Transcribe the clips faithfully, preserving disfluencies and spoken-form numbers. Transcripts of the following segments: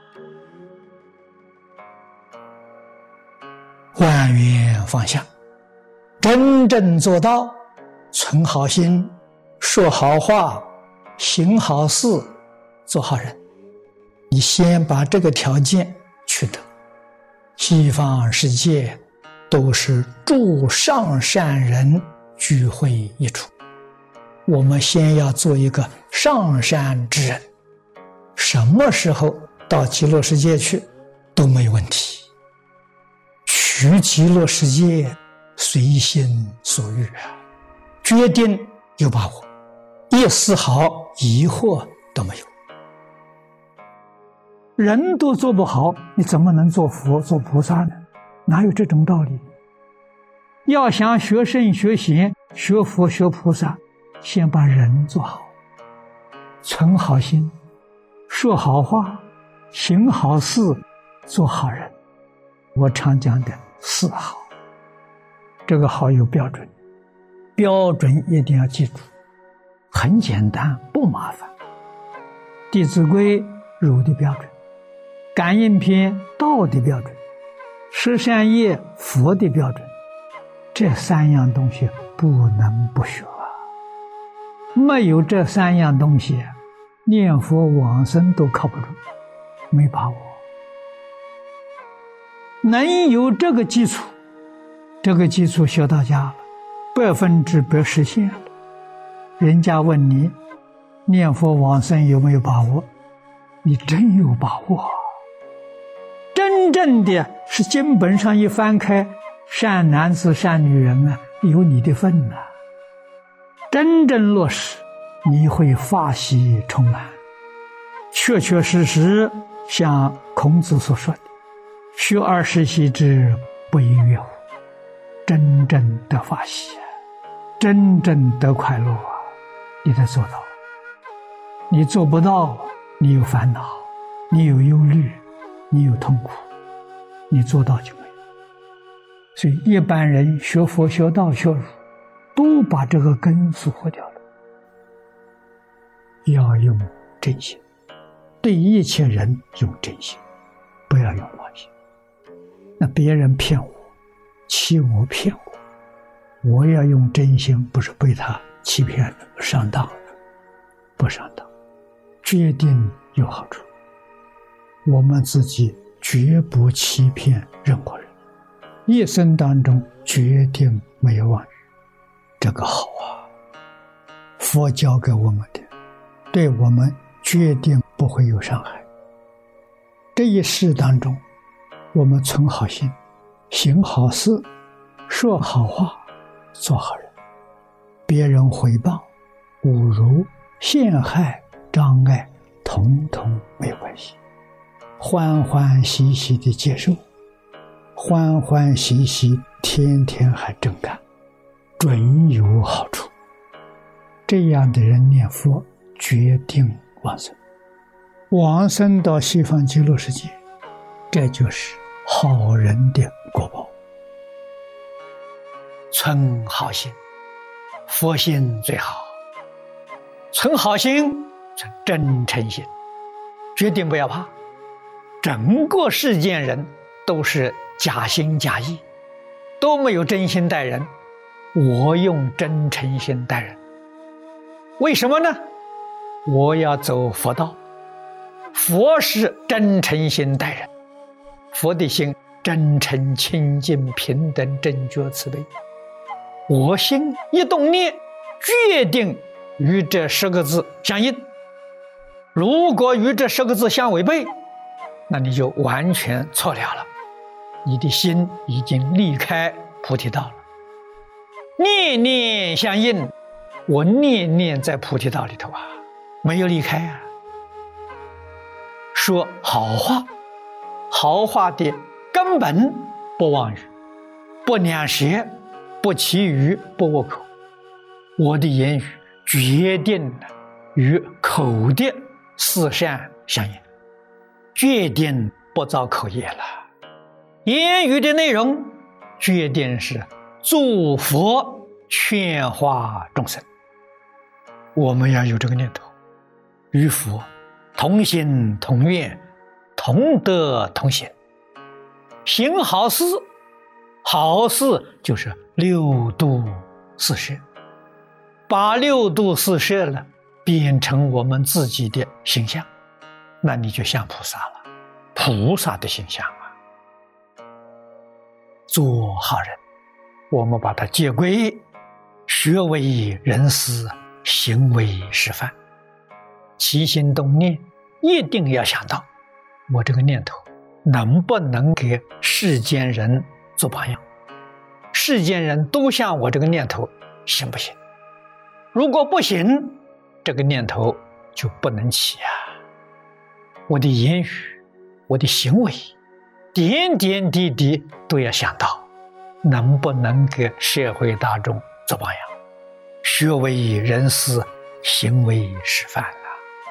万缘放下，真正做到存好心、说好话、行好事、做好人。你先把这个条件取得。西方世界都是诸上善人聚会一处，我们先要做一个上善之人，什么时候到极乐世界去都没有问题。去极乐世界随心所欲啊，决定有把握，一丝毫疑惑都没有。人都做不好，你怎么能做佛做菩萨呢？哪有这种道理？要想学圣学贤学佛学菩萨，先把人做好，存好心，说好话，行好事，做好人。我常讲的四好，这个好有标准，标准一定要记住，很简单不麻烦。弟子规儒的标准，感应篇道的标准，十善业佛的标准，这三样东西不能不学啊！没有这三样东西，念佛往生都靠不住，没把握。能有这个基础，这个基础学到家了，百分之百实现了。人家问你念佛往生有没有把握，你真有把握。真正的是经本上一翻开，善男子善女人啊，有你的份啊。真正落实，你会法喜充满，确确实实像孔子所说的，学而时习之，不亦说乎？真正得法喜，真正得快乐啊！你得做到。你做不到，你有烦恼，你有忧虑，你有痛苦，你做到就没有。所以一般人学佛学道学儒，都把这个根疏忽掉了。要用真心，对一切人用真心，不要用妄心。那别人骗我，欺我骗我，我要用真心，不是被他欺骗了上当了，不上当，决定有好处。我们自己绝不欺骗任何人，一生当中决定没有妄语，这个好啊！佛教给我们的，对我们决定不会有伤害。这一世当中，我们存好心，行好事，说好话，做好人。别人诽谤、侮辱、陷害、障碍，统统没有关系，欢欢喜喜地接受，欢欢喜喜，天天还正干，准有好处。这样的人念佛，决定往生，往生到西方极乐世界，这就是好人的果报。存好心，佛心最好。存好心，存真诚心，决定不要怕。整个世间人都是假心假意，都没有真心待人。我用真诚心待人，为什么呢？我要走佛道，佛是真诚心待人，佛的心真诚清净平等正觉慈悲。我心一动念，决定与这十个字相应。如果与这十个字相违背，那你就完全错了了，你的心已经离开菩提道了。念念相应，我念念在菩提道里头啊，没有离开啊。说好话，好话的根本不妄语，不两舌，不绮语，不恶口。我的言语决定了与口的四善相应，决定不造口业了。言语的内容决定是祝福劝化众生。我们要有这个念头，与佛同心同愿， 同德同行，行好事，好事就是六度四摄，把六度四摄了变成我们自己的形象，那你就像菩萨了，菩萨的形象啊。做好人，我们把它接归学为人师，行为示范，起心动念一定要想到我这个念头能不能给世间人做榜样，世间人都像我这个念头行不行？如果不行，这个念头就不能起啊。我的言语，我的行为，点点滴滴都要想到能不能给社会大众做榜样，学为人师，行为示范啊。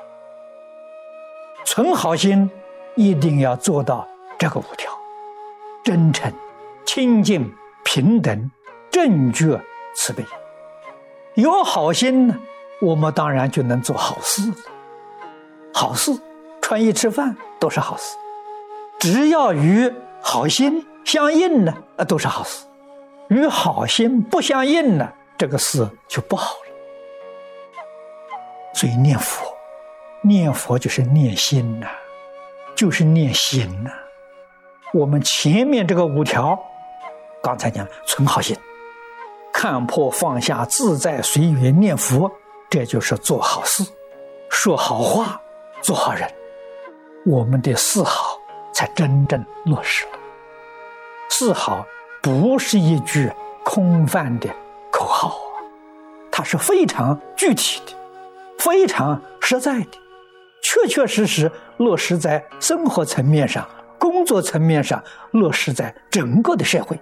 存好心一定要做到这个五条：真诚、清净、平等、正觉、慈悲。有好心呢，我们当然就能做好事。好事，穿衣吃饭都是好事，只要与好心相应呢，都是好事；与好心不相应呢，这个事就不好了。所以念佛，念佛就是念心呐、啊，就是念心呐、啊。我们前面这个五条，刚才讲存好心，看破放下，自在随缘念佛，这就是做好事，说好话，做好人，我们的四好才真正落实了。四好不是一句空泛的口号啊，它是非常具体的，非常实在的，确确实实落实在生活层面上，工作层面上，落实在整个的社会。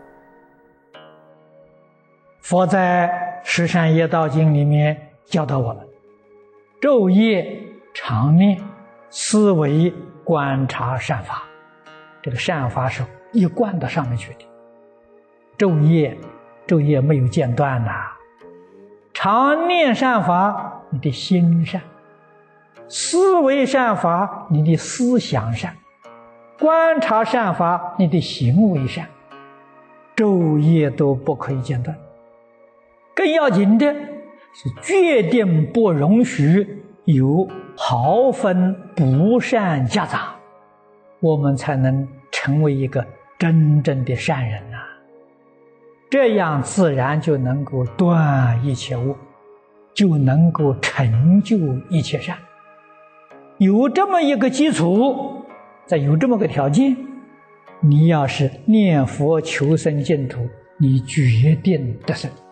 佛在《十善业道经》里面教导我们，昼夜常念，思维观察善法。这个善法是一贯到上面去的，昼夜昼夜没有间断呐、啊。常念善法，你的心善；思维善法，你的思想善；观察善法，你的行为善。昼夜都不可以间断。更要紧的是，决定不容许有毫分不善夹杂，我们才能成为一个真正的善人啊！这样自然就能够断一切恶，就能够成就一切善。有这么一个基础，再有这么个条件，你要是念佛求生净土，你决定得胜。